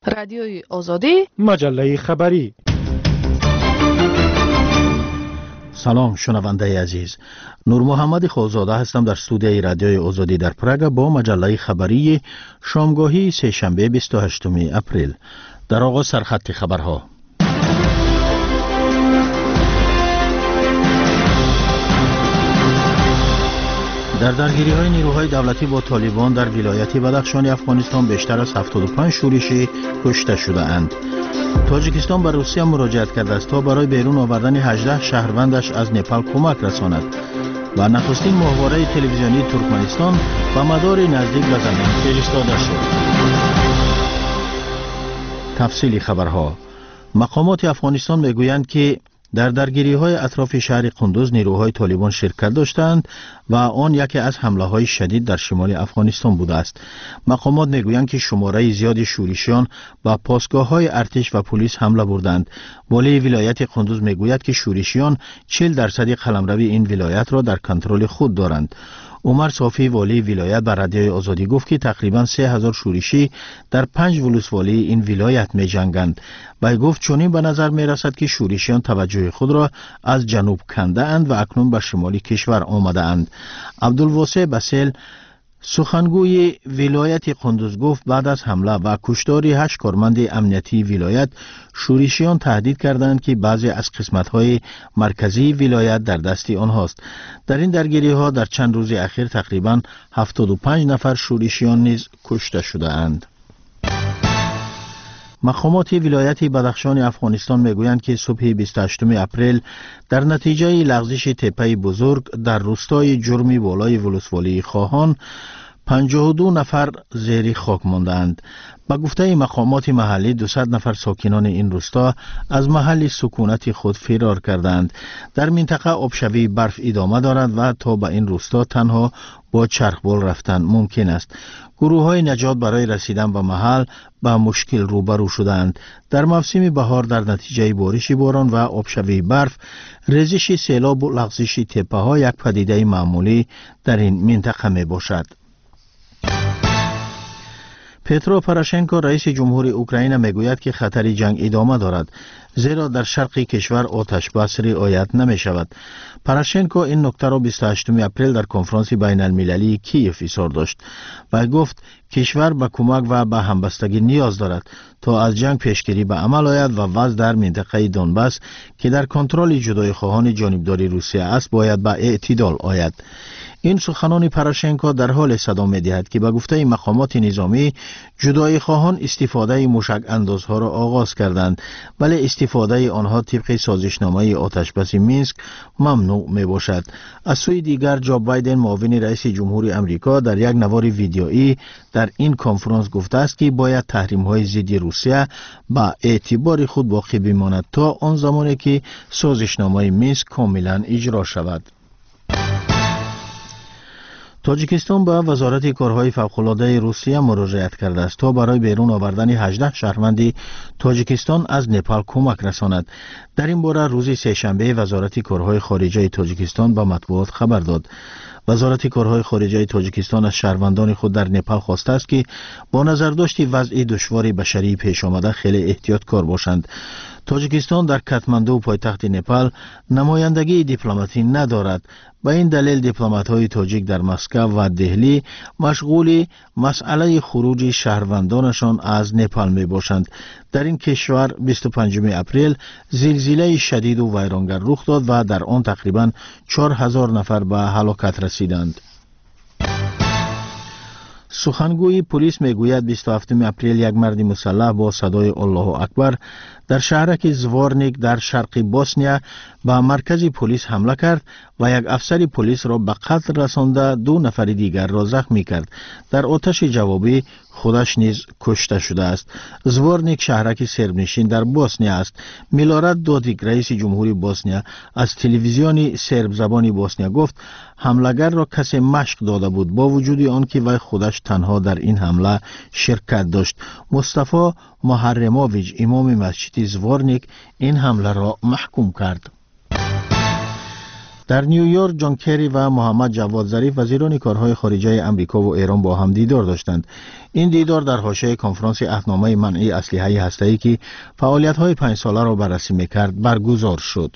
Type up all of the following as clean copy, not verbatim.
رادیوی آزادی، مجله خبری. سلام شنونده عزیز، نور محمد خوزاده هستم در استودیوی رادیوی آزادی در پراگ با مجله خبری شامگاهی سه‌شنبه 28 اپریل. در آغاز سرخط خبرها. در درگیری‌های نیروهای دولتی با طالبان در ولایت بدخشان افغانستان بیشتر از 75 شورشی کشته شده اند. تاجیکستان به روسیه مراجعت کرده است تا برای بیرون آوردن 18 شهروندش از نپال کمک رساند و نخستین ماهواره تلویزیونی ترکمنستان به مدار نزدیک به زمین فرستاده شد. تفصیل خبرها. مقامات افغانستان میگویند که در درگیری‌های اطراف شهر قندوز نیروهای طالبان شرکت داشتند و آن یکی از حمله‌های شدید در شمال افغانستان بوده است. مقامات میگویند که شماره زیادی شورشیان به پاسگاه‌های ارتش و پلیس حمله بردند. والی ولایت قندوز میگوید که شورشیان 40% قلمرو این ولایت را در کنترل خود دارند. عمر صافی والی ولایت به رادیوی آزادی گفت که تقریباً 3000 شورشی در 5 ولسوالی این ولایت می جنگند. و گفت چنین به نظر می رسد که شورشیان توجه خود را از جنوب کنده اند و اکنون به شمالی کشور آمده اند. عبدالواسع بسیل سخنگوی ولایت قندوز گفت بعد از حمله و کشتار 8 کارمند امنیتی ولایت شورشیان تهدید کردند که بعضی از قسمت‌های مرکزی ولایت در دست آنهاست. در این درگیری‌ها در چند روز اخیر تقریباً 75 نفر شورشیان نیز کشته شده اند. مقامات ولایت بدخشان افغانستان میگویند که صبح 28 اپریل در نتیجه لغزش تپه بزرگ در روستای جرمی بالای ولسوالی خواهان 52 نفر زیر خاک ماندند. به گفته مقامات محلی 200 نفر ساکنان این روستا از محل سکونت خود فرار کردند. در منطقه آبشوی برف ادامه دارد و تا به این روستا تنها با چرخبال رفتن ممکن است. گروه های نجات برای رسیدن به محل به مشکل روبرو شدند. در موسم بهار در نتیجه بارش باران و آبشوی برف ریزش سیلاب و لغزش تپه ها یک پدیده معمولی در این منطقه می باشد. پترو پروشنکو رئیس جمهور اوکراین میگوید که خطر جنگ ادامه دارد زیرا در شرق کشور آتش بس رعایت نمی شود. پروشنکو این نکته را 28 اپریل در کنفرانس بین المللی کیف اظهار داشت و گفت کشور به کمک و به همبستگی نیاز دارد تا از جنگ پیشگیری به عمل آید و وضع در منطقه دونباس که در کنترل جدای خواهان جانبداری روسیه است باید به اعتدال آید. این سخنان پروشنکو در حال صدا می‌دهد که به گفته مقامات نظامی جدای خواهان استفاده موشک اندازها را آغاز کردند ولی استفاده آنها طبق سازشنامه آتشبس مینسک ممنوع می باشد. از سوی دیگر جو بایدن معاون رئیس جمهور امریکا در یک نوار ویدیویی در این کنفرانس گفته است که باید تحریم‌های ضد روسیه با اعتبار خود باقی بماند تا آن زمانی که سازشنامه مینسک کاملا اجرا شود. تاجیکستان به وزارت کارهای فوق‌العاده روسیه مراجعت کرده است تا برای بیرون آوردن 18 شهروند تاجیکستان از نپال کمک رساند. در این باره روز سه‌شنبه وزارت کارهای خارجه تاجیکستان به مطبوعات خبر داد. وزارت کارهای خارجه تاجیکستان از شهروندان خود در نپال خواسته است که با نظرداشت وضع دشوار بشری پیش آمده خیلی احتیاطکار باشند. تاجیکستان در کاتماندو پایتخت نپال نمایندگی دیپلماتی ندارد. به این دلیل دیپلمات‌های تاجیک در مسکو و دهلی مشغول مسئله خروج شهروندانشان از نپال می باشند. در این کشور 25 اپریل زلزله شدید و ویرانگر رخ داد و در آن تقریباً 4000 نفر به هلاکت رسیدند. سخنگوی پلیس میگوید 27 اپریل یک مرد مسلح با صدای الله اکبر در شهرک زوارنیک در شرق بوسنیا به مرکز پلیس حمله کرد و یک افسر پلیس را به قتل رسانده 2 نفر دیگر را زخمی کرد. در آتش جوابی خودش نیز کشته شده است. زوارنیک شهرک سربنشین در بوسنیا است. میلارد دودیک رئیس جمهوری بوسنیا از تلویزیون سرب زبانی بوسنیا گفت حملگر را کسی مشق داده بود با وجود آن که وی خودش تنها در این حمله شرکت داشت. مصطفی محرموویچ امام مسجد زوارنیک این حمله را محکوم کرد. در نیویورک جان کری و محمد جواد ظریف وزیران کارهای خارجه آمریکا و ایران با هم دیدار داشتند. این دیدار در حاشیه کنفرانس عهدنامه منع اسلحه هسته‌ای که فعالیت‌های 5 ساله را بررسی می‌کرد برگزار شد.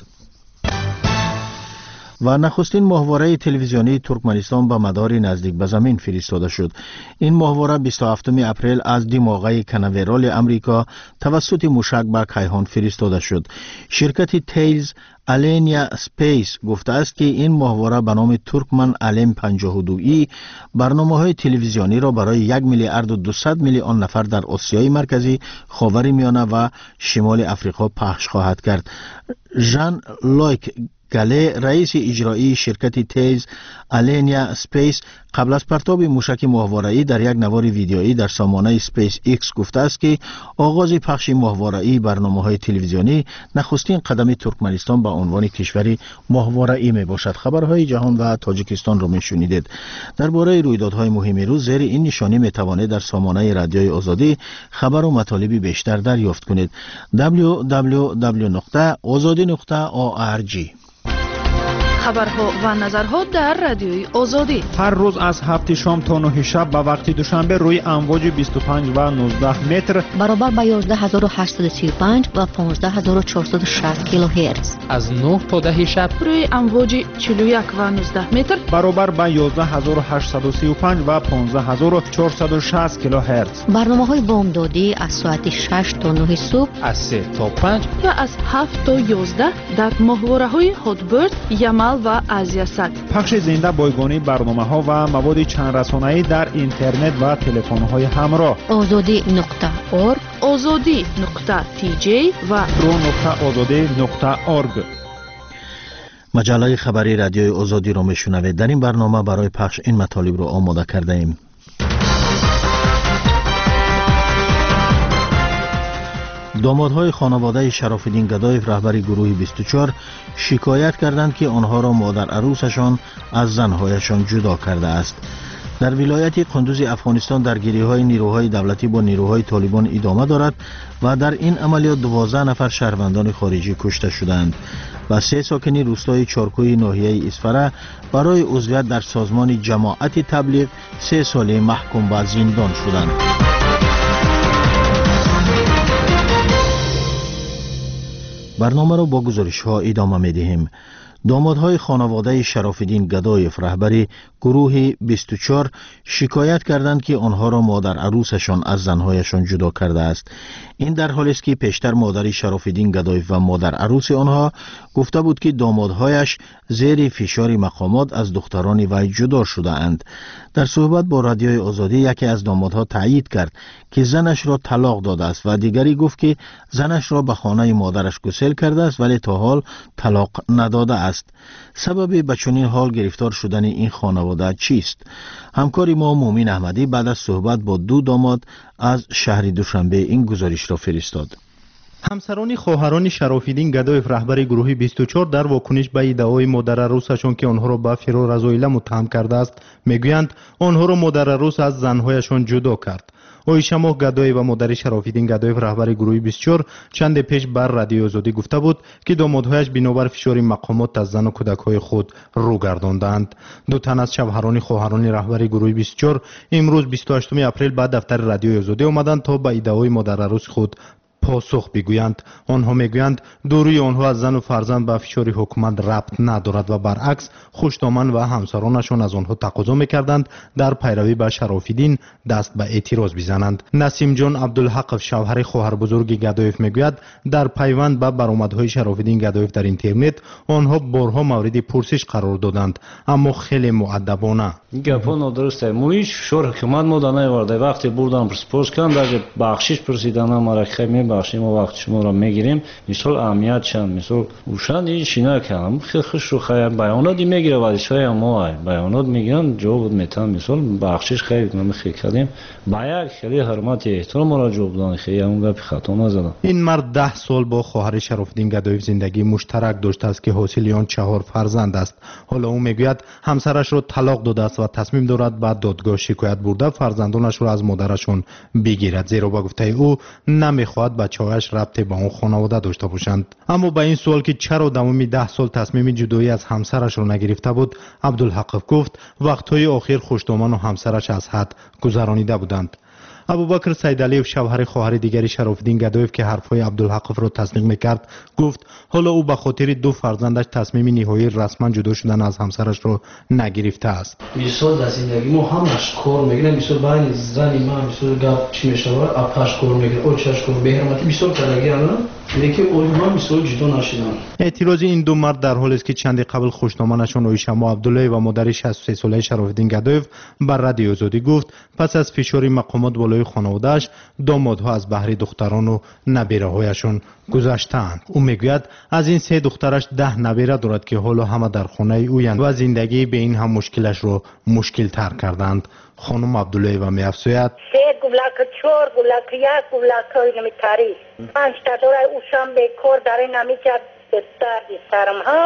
و نخستین ماهواره تلویزیونی ترکمنستان به مدار نزدیک به زمین فرستاده شد. این ماهواره 27 اپریل از دماغه کناورال امریکا توسط موشک به کیهان فرستاده شد. شرکت تیلز الینیا اسپیس گفته است که این ماهواره به نام ترکمن الم 52 برنامه‌های تلویزیونی را برای 1 میلیارد و 200 میلیون نفر در آسیای مرکزی، خاورمیانه و شمال افریقا پخش خواهد کرد. ژان لویک گله رئیس اجرایی شرکت تیز الینیا اسپیس قبل از پرتاب موشک ماهواره‌ای در یک نوار ویدیویی در سامانه اسپیس ایکس گفته است که آغاز پخش ماهواره‌ای برنامه‌های تلویزیونی نخستین قدم ترکمنستان به عنوان کشوری ماهواره‌ای میباشد. خبرهای جهان و تاجیکستان را میشنیدید. درباره رویدادهای مهم روز زیر این نشانی میتوانید در سامانه رادیوی آزادی خبر و مطالب بیشتر دریافت کنید. www.azadi.org. خبرها و نظرها در رادیوی آزادی هر روز از 7 شام تا 9 شب به وقت دوشنبه روی امواج 25 و 19 متر برابر با 11835 و 15460 کیلوهرتز، از 9 تا 10 شب روی امواج 41 و 19 متر برابر با 11835 و 15460 کیلوهرتز. برنامه‌های بامدادی از ساعت 6 تا 9 صبح، از 3 تا 5 و از 7 تا 11 در ماهواره‌های هاتبرد، یمل و آزیاسات. پخش زنده بایگانی برنامه‌ها و مواد چند رسانه‌ای در اینترنت و تلفن‌های همراه. azadi.org، azadi.tj و pro.azadi.org. مجله خبری رادیوی آزادی را میشنوید. در این برنامه برای پخش این مطالب را آماده کرده ایم. دامادهای خانواده شراف‌الدین گدایف رهبر گروه 24 شکایت کردند که آنها را مادر عروسشان از زنهایشان جدا کرده است. در ولایت قندوز افغانستان درگیری‌های نیروهای دولتی با نیروهای طالبان ادامه دارد و در این عملیات 12 نفر شهروندان خارجی کشته شدند و 3 ساکن روستای چارکوی ناحیه اسفره برای عضویت در سازمان جماعت تبلیغ 3 ساله محکوم به زندان شدند. برنامه را با گزارش‌ها ادامه می‌دهیم. دامادهای خانواده شراف‌الدین گدایف رهبر گروه 24 شکایت کردند که آنها را مادر عروسشان از زنهایشان جدا کرده است. این در حالی است که پیشتر مادر شراف‌الدین گدایف و مادر عروس آنها گفته بود که دامادهایش زیر فشار مقامات از دختران وی جدا شده اند. در صحبت با رادیوی آزادی یکی از دامادها تایید کرد که زنش را طلاق داده است و دیگری گفت که زنش را به خانه مادرش گسیل کرده است ولی تا حال طلاق نداده است. سبب به چنین حال گرفتار شدن این خانواده چیست؟ همکار ما مومین احمدی بعد از صحبت با 2 داماد از شهر دوشنبه این گزارش را فرستاد. همسران خواهران شراف‌الدین گدایف رهبر گروه 24 در واکنش به ادعای مادر عروسشان که آنها را به فرار از عائله متهم کرده است میگویند آنها را مادر عروس از زنهایشان جدا کرد. عایشه ماه گدایی و مادر شراف‌الدین گدایف رهبر گروه 24 چند پیش بر رادیو آزادی گفته بود که دامادهایش بنابر فشار مقامات از زن و کودک‌های خود رو گرداندند. 2 تن از شوهران خواهران رهبر گروه 24 امروز 28 اپریل به دفتر رادیو آزادی آمدند تا به ادعای مادر عروس خود پاسخ بگویند. آنها میگویند دوری آنها از زن و فرزند به فشار حکومت ربط ندارد و برعکس خوشدامن و همسرانشان از آنها تقاضا میکردند در پیروی به شراف‌الدین دست به اعتراض بزنند. نسیم جان عبدالحق شوهر خواهر بزرگ گدایف میگوید در پیوند به برآمدهای شراف‌الدین گدایف در اینترنت آنها بارها مورد پرسش قرار دادند اما خیلی مؤدبانه. گپا نادرسته. ما هیچ فشار حکومت ما نیاورده. وقتی بردن پرسپوز کردن در بخشش پرسیدن ما را خیلی بخشیم و وقت شما را میگیریم مثال اهمیت چند مثال اوشان این چینا کردم خیلی خوش رو خیر بیاناتی میگیره وظیفه ما بیانات میگیرن جواب میتن مثال بخشش خیلی ما خیلی کردیم با یک خیلی حرمت احترام را جواب دادن خیلی اون گپ خطا نزدن. این مرد 10 سال با خواهر شراف‌الدین گدایف زندگی مشترک داشته است که حاصل آن 4 فرزند است. حالا او میگوید همسرش را طلاق داده است و تصمیم دارد به دادگاه شکایت برده فرزندانش را از مادرشان بگیرد زیرا با گفته او نمیخواهد بچه‌هایش ربطی به اون خانواده داشته باشند. اما به این سوال که چرا تمام 10 سال تصمیم جدایی از همسرش را نگرفته بود، عبدالحق گفت وقت‌های آخر خوشدامن و همسرش از حد گذرانیده بودند. ابوبکر سیدعلیف شوهر خواهر دیگری شراف‌الدین گدایف که حرفهای عبدالحق را تصدیق میکرد گفت حالا او به خاطر 2 فرزندش تصمیم نهایی رسما جدا شدن از همسرش را نگرفته است. مثال در زندگی ما همش کار میگیره، مثال بین زن ما مثال گپ چی میشود اپاش کار میگیره او چاش کار بهرمتی مثال کردگی الان لیکن اونها مثال جدا نشدن. اعتراض این 2 مرد در حالی است که چندی قبل خوشنامه‌شان اویشما عبدالله و مادر 63 ساله شراف‌الدین گدایف بر رادیو آزادی گفت پس از فشار مقامات بالای خانواده‌اش دامادها از بهر دختران و نبیره‌هایشان گذشتند. او میگوید از این 3 دخترش 10 نبیره دارد که حالا همه در خانه اویند و زندگی به این هم مشکلش را مشکل تر کردند. خانم عبدالله و می‌افزاید 3 گولک 4 گولک 1 گولک نمی‌تاری 5 تا داره اوشم به کار داره نمی‌کرد درد سرم هم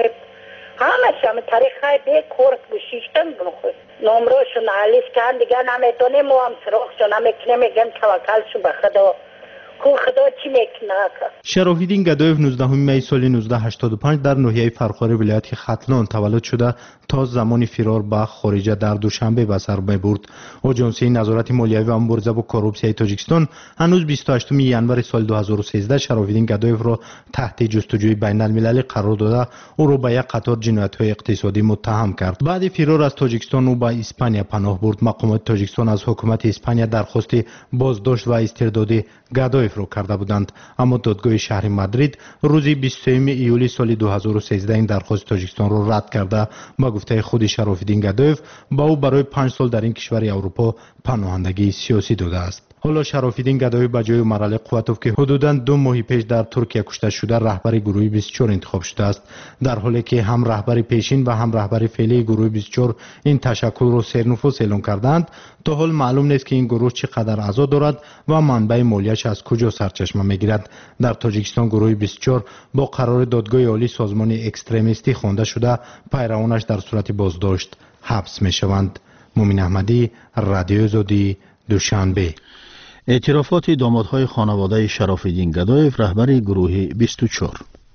همه شام تاریخ به کار گوشیشتن بخور نمرهشون علیس کن دیگه نمیتونیم و هم سراغشون نمیکنه میگن توکل شو به خدا کو خدا چی میکنه. شراف‌الدین گدایف 19 می سال 1985 در ناحیه فرخار ولایت ختلان تولد شده تا زمان فرار به خارج در دوشنبه به سر میبرد. آژانسی نظارت مالیوی و مبارزه با کروپسیون تاجیکستان هنوز 28 ینور سال 2013 شراف‌الدین گدایف را تحت جستجوی بین المللی قرار داده او را به یک قطار جنایت‌های اقتصادی متهم کرد. بعد فرار از تاجیکستان او به اسپانیا پناه برد. مقامات تاجیکستان از حکومت اسپانیا درخواست بازداشت و استرداد گدایف را کرده بودند، اما دادگاه شهر مادرید روز 23 ایولی سال 2013 این درخواست تاجیکستان را رد کرده با گفته خود شراف‌الدین گدایف با او برای 5 سال در این کشور اروپا پناهندگی سیاسی داده است. حالا شراف‌الدین گدایف به جای مرحله قوتوف که حدوداً 2 ماه پیش در ترکیه کشته شده رهبر گروه 24 انتخاب شده است، در حالی که هم رهبر پیشین و هم رهبر فعلی گروه 24 این تشکل را سرنفوذ اعلام کردند. تا حال معلوم نیست که این گروه چقدر اعضا دارد و منبع مالیش از کجا سرچشمه میگیرد. در تاجیکستان گروه 24 با قرار دادگاه عالی سازمان اکستریمیستی خوانده شده پیروانش در صورت بازداشت حبس میشوند. مومن احمدی، رادیو آزادی، دوشنبه. اعترافات دامادهای خانواده شراف‌الدین گدایف رهبر گروه 24.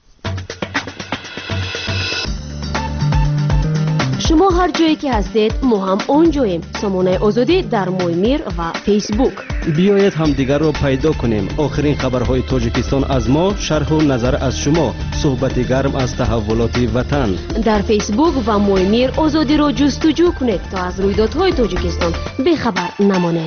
شما هر جایی که هستید ما هم اونجاییم. سامانه آزادی در مویمیر و فیسبوک. بیایید همدیگر را پیدا کنیم. آخرین خبرهای تاجیکستان از ما، شرح و نظر از شما، صحبت گرم از تحولات وطن. در فیسبوک و مویمیر آزادی را جستجو کنید تا از رویدادهای تاجیکستان بخبر نمانید.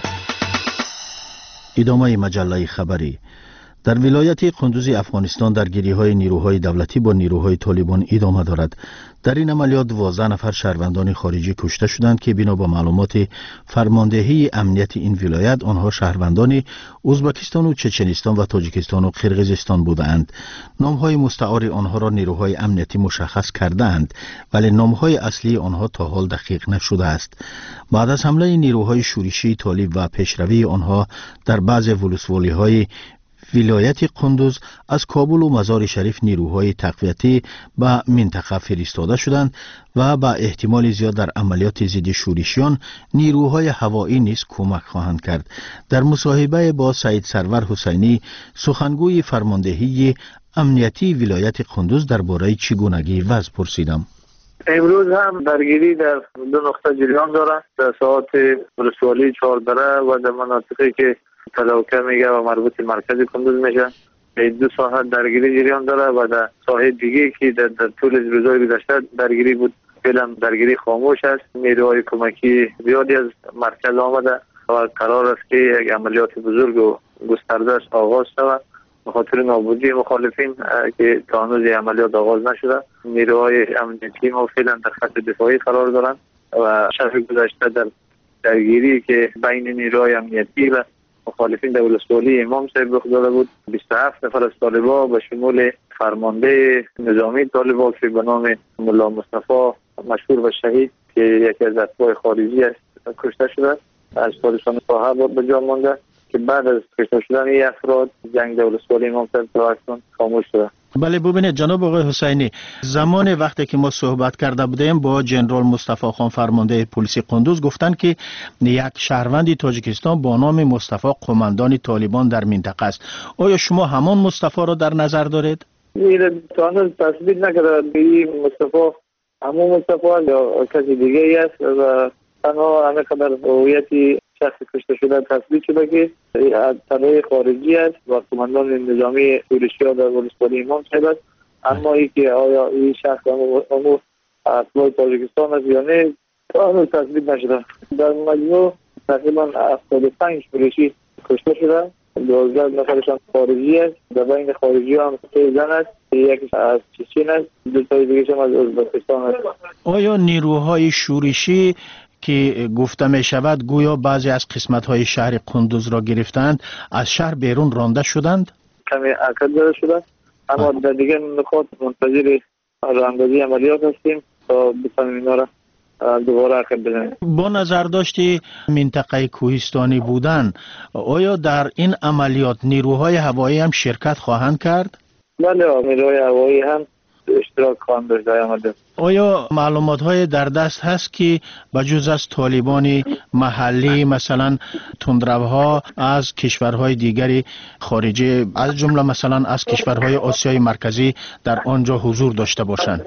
ادامه مجله خبری. در ولایت قندوز افغانستان درگیری‌های نیروهای دولتی با نیروهای طالبان ادامه دارد. در این عملیات 12 نفر شهروندان خارجی کشته شدند که بنا به معلومات فرماندهی امنیت این ولایت آنها شهروندان ازبکستان و چچنستان و تاجیکستان و قرقیزستان بودند. نام‌های مستعار آنها را نیروهای امنیتی مشخص کردند ولی نام‌های اصلی آنها تا حال دقیق نشده است. بعد از حمله نیروهای شورشی طالب و پیشروی آنها در بعض ولسوالی‌های ولایت قندوز از کابل و مزار شریف نیروهای تقویتی به منطقه فرستاده شدند و با احتمال زیاد در عملیات ضد شورشیان نیروهای هوایی نیز کمک خواهند کرد. در مصاحبه با سید سرور حسینی سخنگوی فرماندهی امنیتی ولایت قندوز درباره چگونگی وضع پرسیدم. امروز هم درگیری در 2 نقطه جریان دارد، در ساعت ولسوالی چهاردره و در مناطقی که تلاوکه میگه و مربوط مرکز کندوز میشه. 2 ساعت درگیری جریان داره و در ساحه دیگه که در طول روزهای گذشته درگیری بود فعلا درگیری خاموش است. نیروهای کمکی زیادی از مرکز آمده و قرار است که یک عملیات بزرگ و گسترده آغاز شود به خاطر نابودی مخالفین که تا هنوز عملیات آغاز نشده. نیروهای امنیتی ما فعلا در خط دفاعی قرار دارند و شب گذشته در درگیری که بین نیروهای امنیتی و مخالفین در ولسوالی امام صاحب رخ داده بود. 27 نفر از طالبان به شمول فرمانده نظامی طالبان که به نام ملا مصطفی مشهور و شهید که یکی از اتباع خارجی است کشته شده. از پادشاه ساحه به جا مانده که بعد از کشته شدن این افراد جنگ در ولسوالی امام صاحب تا اکنون خاموش شده. بله ببینید جناب آقای حسینی، زمان وقتی که ما صحبت کرده بودیم با جنرال مصطفی خان فرمانده پلیس قندوز گفتن که یک شهروند تاجیکستان با نام مصطفی قماندان طالبان در منطقه است. آیا شما همان مصطفی را در نظر دارید؟ این تانه تثبیت نکرده این مصطفی همون مصطفی یا کسی دیگه است و تنها همه خبر هویتی شخص کشته شده تثبیت شده که طرح خارجی است و قماندان نظامی شورشی‌ها در ولسوالی امام صاحب است. اما اینکه آیا این شخص امو اصلای تاجیکستان است یا نه هنوز تثبیت نشده. در مجموع تقریبا 75 شورشی کشته شده، 12 نفرشان خارجی است. در بین خارجی هم 3 زن است، یکی از چچن است، 2 تا دیگه هم از ازبکستان است. آیا نیروهای شورشی که گفته می شود گویا بعضی از قسمت های شهر قندوز را گرفتند از شهر بیرون رانده شدند؟ کمی اکد داده شده، اما در دیگر نقاط منتظر راندازی عملیات هستیم تا بتانیم اینا را دوباره اکد بزنیم. با نظر داشتی منطقه کوهستانی بودن، آیا در این عملیات نیروهای هوایی هم شرکت خواهند کرد؟ بله، نیروهای هوایی هم اشتراک خواهند داشت در عملیات. آیا معلومات های در دست هست که بجز از طالبان محلی مثلا تندروها از کشورهای دیگری خارجی از جمله مثلا از کشورهای آسیای مرکزی در آنجا حضور داشته باشند؟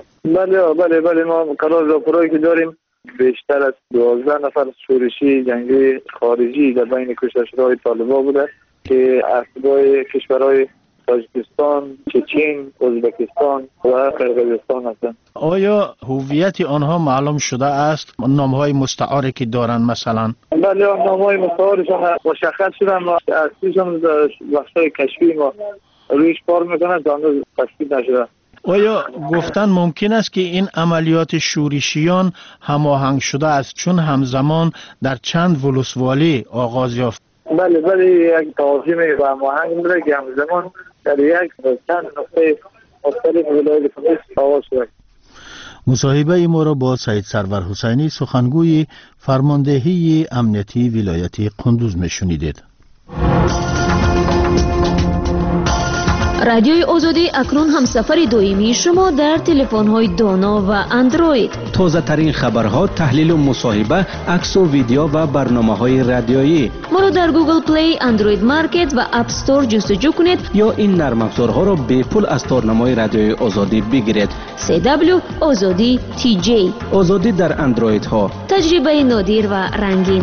بله ما قرار راپورایی که داریم بیشتر از 12 نفر شورشی جنگی خارجی در بین کشته شده‌های طالبان بوده که اصلی کشورهای تاجیکستان، چچن، ازبکستان و قرقیزستان هستند. آیا هویت آنها معلوم شده است؟ نامهای مستعاری که دارند مثلا؟ بله، نامهای مستعارشان مشخص شدن و اصلیشان بخشای کشفی ما رویش کار میکنند که هنوز تثبیت نشده. آیا گفتن ممکن است که این عملیات شورشیان هماهنگ شده است چون همزمان در چند ولسوالی آغاز یافت؟ بله یک تنظیم و هماهنگ داره که همزمان در یک چند نقطه مختلف ولایت قندوز آغاز شده. مصاحبه ما را با سید سرور حسینی سخنگوی فرماندهی امنیتی ولایت قندوز میشنیدید. رادیوی آزادی اکنون همسفر دائمی شما در تلفن‌های دانا و اندروید. تازه ترین خبرها، تحلیل و مصاحبه، عکس و ویدیو و برنامه‌های رادیویی. ما را در گوگل پلی، اندروید مارکت و اپ استور جستجو کنید یا این نرم افزارها را به پول از تارنمای رادیوی آزادی بگیرید. CW آزادی TJ. آزادی در اندروید ها. تجربه نادر و رنگین.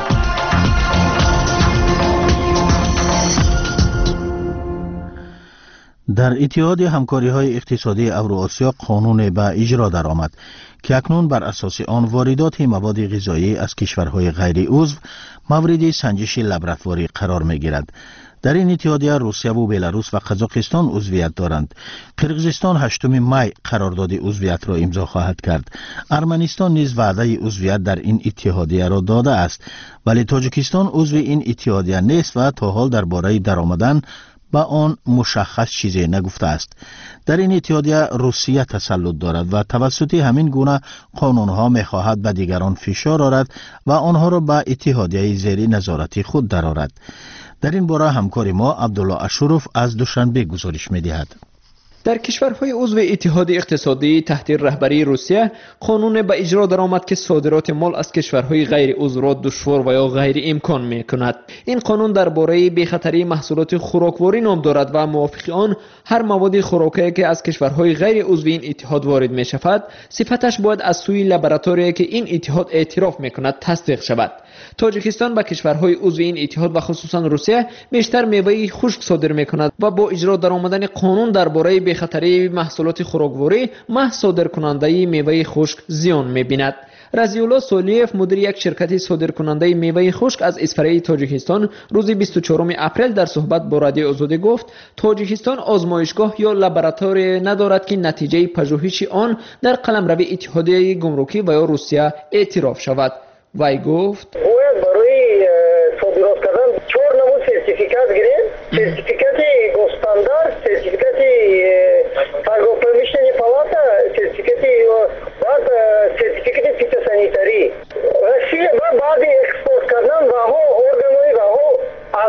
در اتحاد همکاری‌های اقتصادی اوراسیا قانون به اجرا درآمد که اکنون بر اساس آن واردات مواد غذایی از کشورهای غیر عضو مورد سنجش لابراتواری قرار می‌گیرد. در این اتحادیه روسیه و بلاروس و قزاقستان عضویت دارند. قرقیزستان 8 می قرارداد عضویت را امضا خواهد کرد. ارمنستان نیز وعده عضویت در این اتحادیه را داده است، ولی تاجیکستان عضو این اتحادیه نیست و تا حال درباره درآمدن با آن مشخص چیزی نگفته است. در این اتحادیه روسیه تسلط دارد و توسط همین گونه قانونها می‌خواهد به دیگران فشار آورد و آنها را به اتحادیه زیر نظارت خود درآورد. در این باره همکار ما عبدالله اشرف از دوشنبه گزارش می‌دهد. در کشورهای عضو اتحاد اقتصادی تحت رهبری روسیه قانون به اجرا درآمد که صادرات مال از کشورهای غیر عضو را دشوار و یا غیر امکان می‌کند. این قانون درباره بی‌خطری محصولات خوراکواری نام دارد و موافق آن هر مواد خوراکی که از کشورهای غیر عضو این اتحاد وارد می‌شود صفتش باید از سوی لابراتوری که این اتحاد اعتراف می‌کند تصدیق شود. تاجیکستان به کشورهای عضو این اتحاد و خصوصا روسیه بیشتر میوه خشک صادر می‌کند و با اجرا درآمدن قانون درباره خطری محصولات خوراکواری محض صادرکننده میوه خشک زیان می‌بیند. رضی الله سولیف مدیر یک شرکت صادرکننده میوه خشک از اسفره تاجیکستان روز 24 اپریل در صحبت با رادیو آزادی گفت تاجیکستان آزمایشگاه یا لابراتوری ندارد که نتیجه پژوهش آن در قلمرو اتحادیه گمرکی و یا روسیه اعتراف شود. وی گفت برای صادرات کردن 4 نمود سرتیفیکات گرفت. سرتیفیکات گوستاندار، سرتیفیکات فرگوپرمیشنی پالاتا، سرتیفیکات بعد سرتیفیکات فیتوسانیتاری. روسیه بعد اکسپورت کردن و ها ارگانوی و ها از دیگر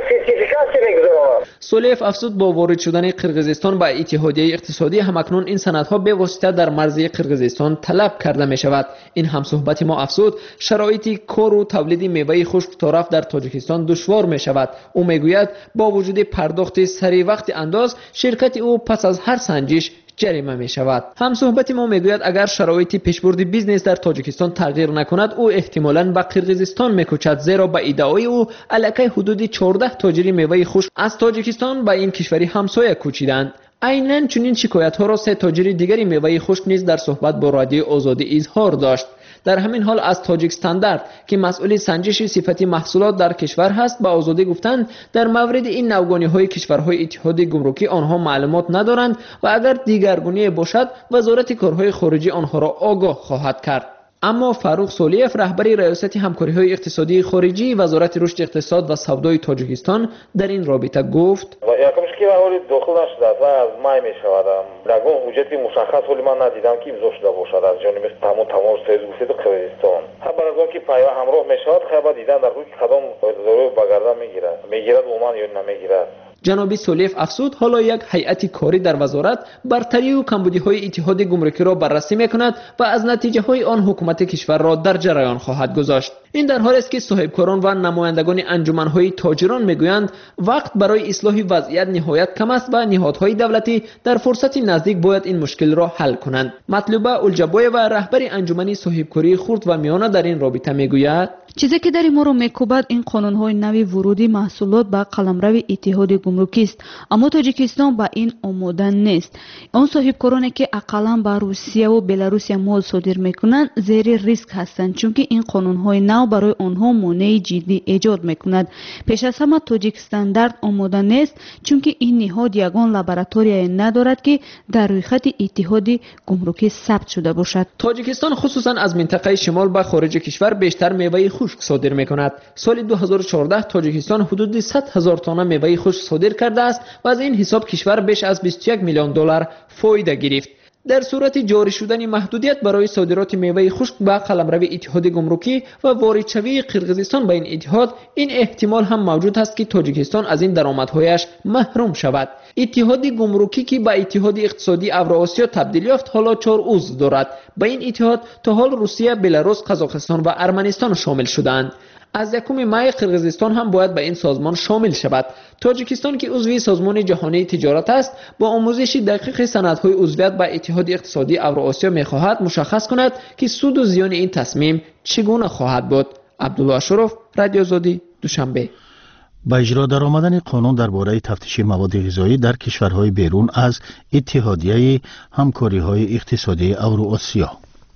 سرتیفیکات میگذارم. سولیف افزود با وارد شدن قرقیزستان به اتحادیه اقتصادی همکنون این سندها به واسطه در مرزی قرقیزستان طلب کرده می شود. این همصحبت ما افزود شرایط کار و تولید میوه خشک طرف در تاجیکستان دشوار می شود. او میگوید با وجود پرداخت سریع وقت انداز شرکت او پس از هر سنجش جریمه می شود. همصحبت ما میگوید اگر شرایط پیشبرد بیزنس در تاجیکستان تغییر نکند او احتمالاً به قرقیزستان میکوچد، زیرا به ادعای او الکی حدود 14 تاجر میوه خشک از تاجیکستان به این کشوری همسایه کوچیدند. عیناً چنین شکایت ها را 3 تاجر دیگری میوه خشک نیز در صحبت با رادیو آزادی اظهار داشت. در همین حال از تاجیک استاندارد که مسئول سنجش صفتی محصولات در کشور هست به آزادی گفتند در مورد این نوگانی‌های کشورهای اتحاد گمرکی آنها معلومات ندارند و اگر دیگرگونی باشد وزارت کارهای خارجی آنها را آگاه خواهد کرد. اما فاروق سولیف رهبر ریاست همکاری‌های اقتصادی خارجی وزارت رشد اقتصاد و سودای تاجیکستان در این رابطه گفت یکمش که ولی داخل نشده و از مای میشود رقم حجت مشخص ولی من ندیدم که امضا شده باشد از جانب تمام سیز گفتید قرقیزستان. خبر از آن که پیوند همراه میشود خبر دیدن در روی کدام ضروری بگردن میگیرد عموما یا نمیگیرد. جناب سولیف افزود حالا یک هیئت کاری در وزارت برتری و کمبودی‌های اتحاد گمرکی را بررسی می‌کند و از نتیجه‌های آن حکومت کشور را در جریان خواهد گذاشت. این در حالی است که صاحبکاران و نمایندگان انجمن‌های تاجران می‌گویند وقت برای اصلاح وضعیت نهایت کم است و نهادهای دولتی در فرصت نزدیک باید این مشکل را حل کنند. مطلوبه الجبای و رهبر انجمن صاحبکاری خرد و میانه در این رابطه می‌گوید چیزی که در ما رو میکوبد این قانون‌های نوی ورودی محصولات به قلمرو اتحاد گمرکی است، اما تاجیکستان با این آماده نیست. آن صاحبکارانی که اقلا به روسیه و بلاروس مال صادر میکنند زیر ریسک هستند، چون که این قانون‌های نو برای آنها مانع جدی ایجاد میکند. پیش از همه تاجیک استاندارد آماده نیست، چون که این نهاد یگان لابراتوری ندارد که در روی خط اتحاد گمرکی ثبت شده باشد. تاجیکستان خصوصا از منطقه شمال به خارج کشور بیشتر میوه خشک صادر میکند. سال 2014 تاجیکستان حدود 100,000 تن میوه خشک صادر کرده است و از این حساب کشور بیش از 21 میلیون دلار فایده گرفت. در صورت جاری شدن محدودیت برای صادرات میوه خشک به قلمرو اتحاد گمرکی و واردشوی قرقیزستان به این اتحاد، این احتمال هم موجود است که تاجیکستان از این درآمدهایش محروم شود. اتحاد گمرکی که به اتحاد اقتصادی اوراسیا تبدیل یافت حالا 4 عضو دارد. به این اتحاد تا حال روسیه، بلاروس، قزاقستان و ارمنستان شامل شدند. از 1 می قرقیزستان هم باید به این سازمان شامل شود. تاجیکستان که عضو سازمان جهانی تجارت است با آموزش دقیق سندهای عضویت به اتحاد اقتصادی اوراسیا می‌خواهد مشخص کند که سود و زیان این تصمیم چگونه خواهد بود. عبدالله اشرف، رادیو آزادی، دوشنبه. با اجرا در آمدن قانون درباره تفتیش مواد غذایی در کشورهای بیرون از اتحادیه همکاری‌های اقتصادی اوراسیا،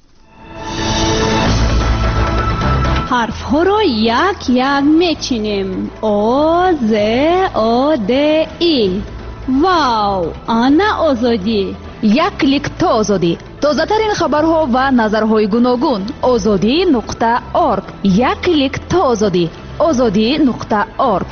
حرف ها را یک یک میچینیم. آ ز آ د ای. واو، آنا آزادی. یک کلیک تا آزادی. تازه ترین خبرها و نظرهای گوناگون. azadi.org. یک کلیک تا آزادی. azadi.org.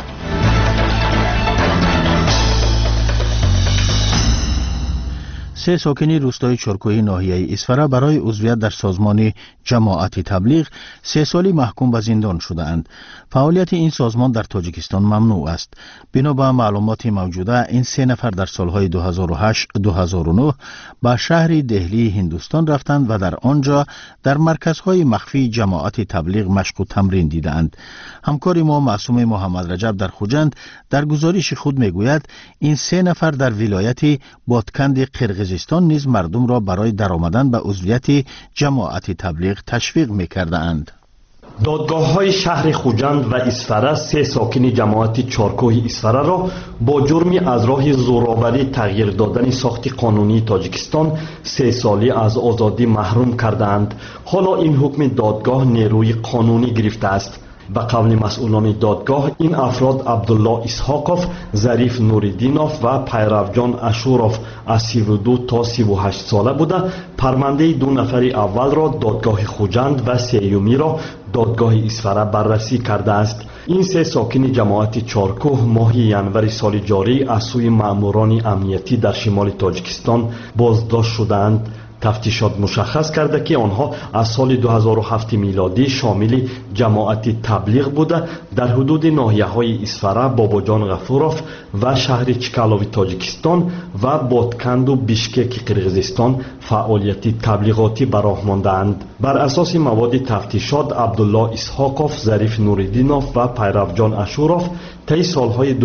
3 ساکنی روستای چرکوی ناحیه اسفره برای عضویت در سازمان جماعت تبلیغ 3 سالی محکوم به زندان شده‌اند. فعالیت این سازمان در تاجیکستان ممنوع است. بنا به معلومات موجوده این 3 نفر در سالهای 2008-2009 به شهر دهلی هندوستان رفتند و در آنجا در مرکزهای مخفی جماعت تبلیغ مشق و تمرین دیدند. همکار ما معصوم محمد رجب در خوجند در گزارش خود میگوید این 3 نفر در ولایت بادکند قرقیزستان نیز مردم را برای درآمدن به عضویت جماعت تبلیغ تشویق می‌کردند. دادگاه‌های شهر خوجند و اسفره 3 ساکن جماعت چارکوه اسفره را با جرم از راه زورآوری تغییر دادن ساخت قانونی تاجیکستان 3 سالی از آزادی محروم کردند. حالا این حکم دادگاه نیروی قانونی گرفته است. به قول مسئولان دادگاه این افراد عبدالله اسحاقوف، ظریف نوریدینوف و پیروجان اشوروف از 32 تا 38 ساله بوده. پرونده 2 نفر اول را دادگاه خوجند و 3 را دادگاه اسفره بررسی کرده است. این 3 ساکن جماعت چارکوه ماه ینور سال جاری از سوی ماموران امنیتی در شمال تاجیکستان بازداشت شدند. تفتیشات مشخص کرده که آنها از سال 2007 میلادی شامل جماعت تبلیغ بوده در حدود ناحیه‌های اسفره، باباجان غفوروف و شهر چکالوی تاجیکستان و بادکند و بیشکک قرغیزستان فعالیت تبلیغاتی به راه مانده‌اند. بر اساس مواد تفتیشات عبدالله اسحاقوف، ظریف نوریدینوف و پیروجان اشوروف طی سالهای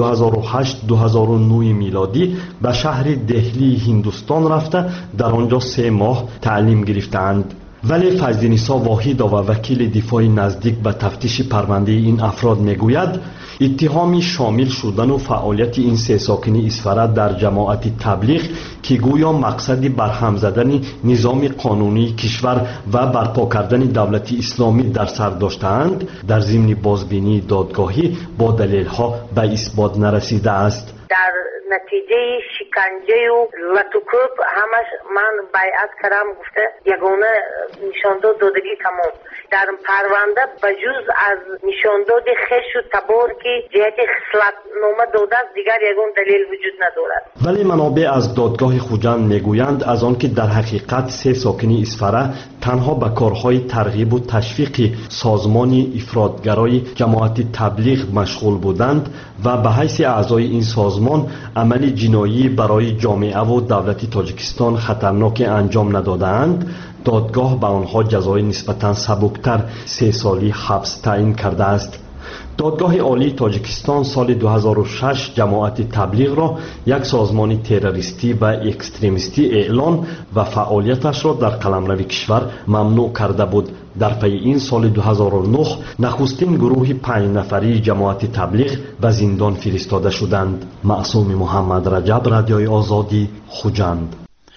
2008-2009 میلادی به شهر دهلی هندوستان رفته در آنجا 3 ماه تعلیم گرفتند. ولی فضل‌نسا واحد و وکیل دفاع نزدیک به تفتیش پرونده این افراد میگوید اتهام شامل شدن و فعالیت این 3 ساکن اسفره در جماعت تبلیغ که گویا مقصد برهم زدن نظام قانونی کشور و برپا کردن دولت اسلامی در سر داشتند، در ضمن بازبینی دادگاهی با دلیل‌ها به اثبات نرسیده است. در نتیجه شکنجه و لطوکوب همش من بیعت کردم، گفته یگانه نشانداد دادگی تمام. در پرونده بجز از نشانداد خش و تبار که جهت خصلت نامه داده است دیگر یگان دلیل وجود ندارد. ولی منابع از دادگاه خوجند میگویند از آنکه در حقیقت 3 ساکن اسفره تنها به کارهای ترغیب و تشویق سازمان افرادگرای جماعت تبلیغ مشغول بودند و به حیث اعضای این سازمان عمل جنایی برای جامعه و دولت تاجیکستان خطرناک انجام ندادند، دادگاه به آنها جزای نسبتاً سبکتر 3 سالی حبس تعیین کرده است. دادگاه عالی تاجیکستان سال 2006 جماعت تبلیغ را یک سازمان تروریستی و اکستریمیستی اعلان و فعالیتش را در قلمرو کشور ممنوع کرده بود. در پی این سال 2009 نخستین گروه 5 نفری جماعت تبلیغ به زندان فرستاده شدند. معصوم محمد رجب، رادیوی آزادی، خوجند.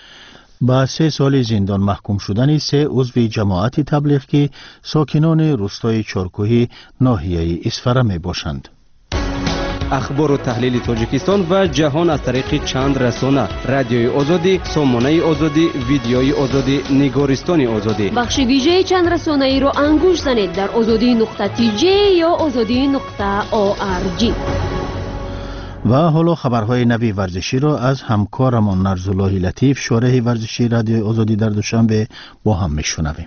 با 3 سال زندان محکوم شدن 3 عضو جماعت تبلیغ که ساکنان روستای چارکوهی ناحیه اسفره می باشند. اخبار و تحلیل تاجیکستان و جهان از طریق چند رسانه: رادیوی آزادی، سامانه آزادی، ویدیوی آزادی، نگارستان آزادی. بخش ویژه چند رسانه ای را انگوش زنید در azadi.tj یا azadi.org. و حالا خبرهای نوی ورزشی را از همکارمان نرزالله لطیف، شارح ورزشی رادیوی آزادی در دوشنبه با هم میشنویم.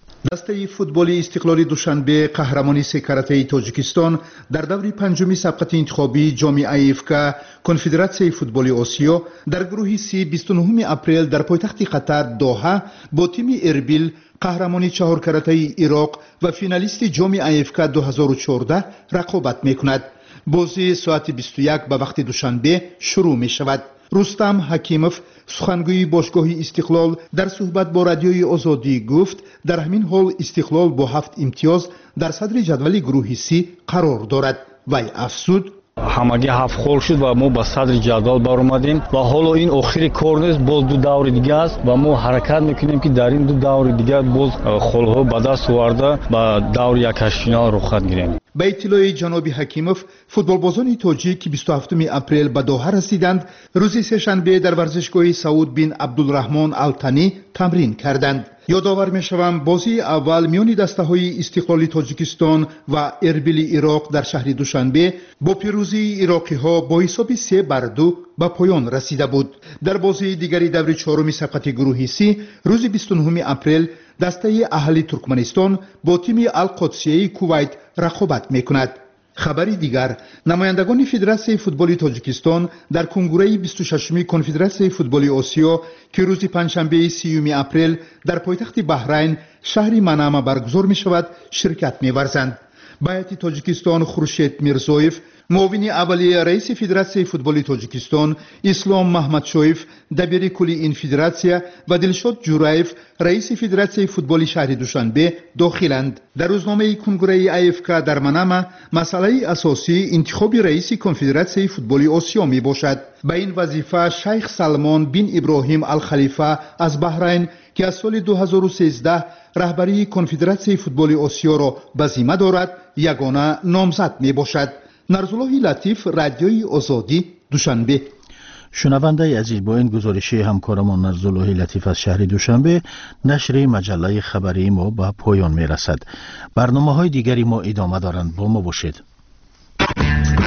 دسته فوتبال استقلال دوشنبه قهرمانی 3 کرته تاجیکستان در دور 5 سبقت انتخابی جام ایفکا کنفدراسیون فوتبال آسیا در گروه سی 29 اپریل در پایتخت قطر دوحه با تیم اربیل قهرمانی 4 کرته عراق و فینالیست جام ایفکا 2014 رقابت میکند. بازی ساعت 21 به وقت دوشنبه شروع می شود. رستم حکیموف، سخنگوی باشگاه استقلال، در صحبت با رادیوی آزادی گفت در همین حال استقلال با 7 امتیاز در صدر جدول گروه سی قرار دارد. وی افزود: ҳамагӣ 7 хол шуд ва мо ба садри ҷадвал баромадем ва ҳоло ин охири кор нест, боз 2 даври дига аст ва мо ҳаракат мекунем ки дар ин 2 даври дига боз холҳо ба даст оварда ба даври якашфинал рухат гирем. با اطلاع جناب حکیموف، فوتبالبازان تاجیک که 27 اپریل به دوحه رسیدند روز سه‌شنبه در ورزشگاه سعود بن عبدالرحمن التانی تمرین کردند. یادآور می‌شوم بازی اول میان دسته‌های استقلال تاجیکستان و اربیل عراق در شهر دوشنبه با پیروزی عراقی‌ها با حساب 3-2 به پایان رسیده بود. در بازی دیگری دور 4 سبقت گروه سی روز 29 اپریل دسته اهلی ترکمنستان با تیم القدسیه کویت رقابت میکند. خبری دیگر: نمایندگان فدراسیون فوتبال تاجیکستان در کنگره 26 کنفدراسیون فوتبال آسیا که روز پنجشنبه 30 اپریل در پایتخت بحرین شهر منامه برگزار می شود شرکت می ورزند. بیعت تاجیکستان خورشید میرزویف، معاون اولیه رئیس فدراسیون فوتبال تاجیکستان، اسلام محمدشویف، دبیر کلی این فدراسیون و دلشاد جورایف، رئیس فدراسیون فوتبال شهر دوشنبه داخلند. در روزنامه کنگره ایفکا در منامه مسئله اساسی انتخاب رئیس کنفدراسیون فوتبال آسیا می باشد. به این وظیفه شیخ سلمان بن ابراهیم الخلیفه از بحرین که از سال 2013 رهبری کنفدراسیون فوتبال آسیا را به ذمه دارد یگانه نامزد می باشد. نرزالله لطیف، رادیوی آزادی، دوشنبه. شنونده عزیز، با این گزارشی همکارمان نرزالله لطیف از شهر دوشنبه نشر مجله خبری ما به پایان می رسد. برنامه های دیگری ما ادامه دارند، با ما باشید.